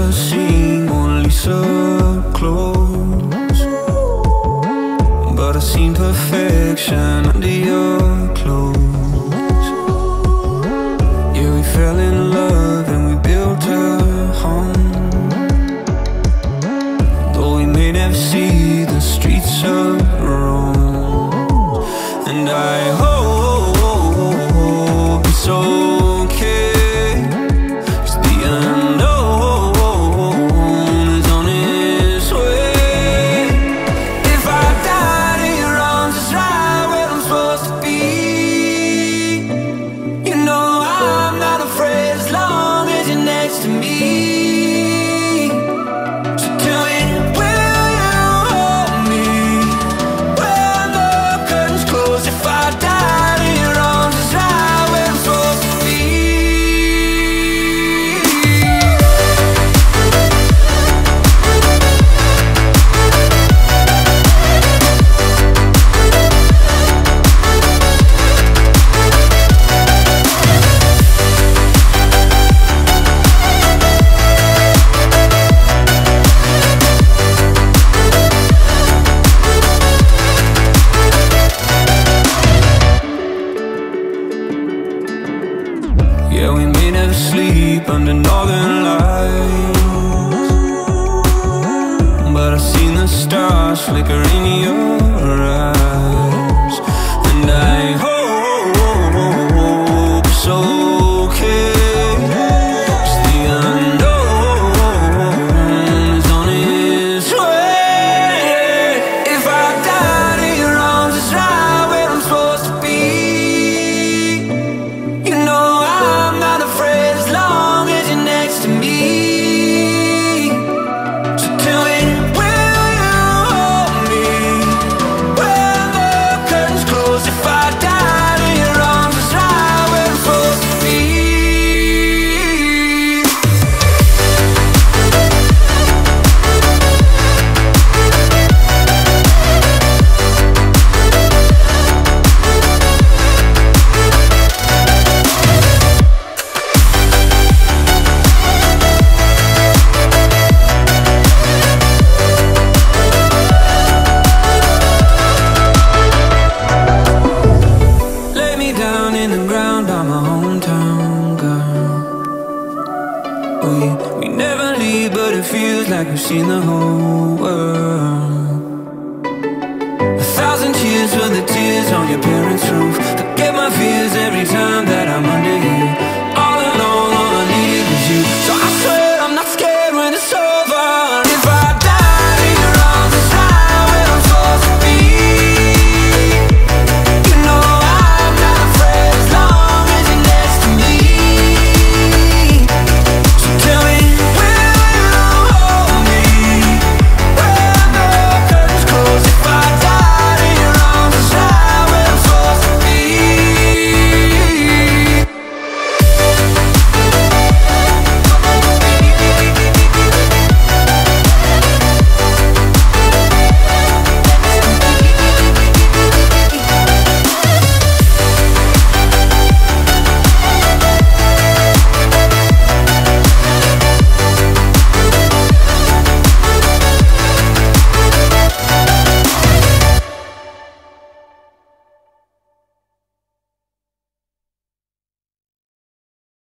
never seen Mona Lisa up close, but I've seen perfection under your clothes. Yeah, we fell in love and we built a home, though we may never see the streets of Rome. And I hope it's okay, 'cause the unknown is on its way. If I died in your arms, it's right where I'm supposed to be. You know I'm not afraid as long as you're next to me. So tell me, will you hold me when the curtains close? If I died in your arms, it's right where I'm supposed to be. Yeah, we may never sleep under northern lights, but I've seen the stars flicker in your eyes. And I hope it's okay, 'cause the unknown is on its way. If I died in your arms, it's right where I'm supposed to be. You know I'm not afraid as long as you're next to me. So tell me, will you hold me when the curtains close? If I died in your arms, it's right where I'm supposed to be. Lay me down in the ground, I'm a hometown girl. We never leave, but it feels like we've seen the whole world. 1,000 cheers for the tears on your parents' roof. Forget my fears every time that I'm under you.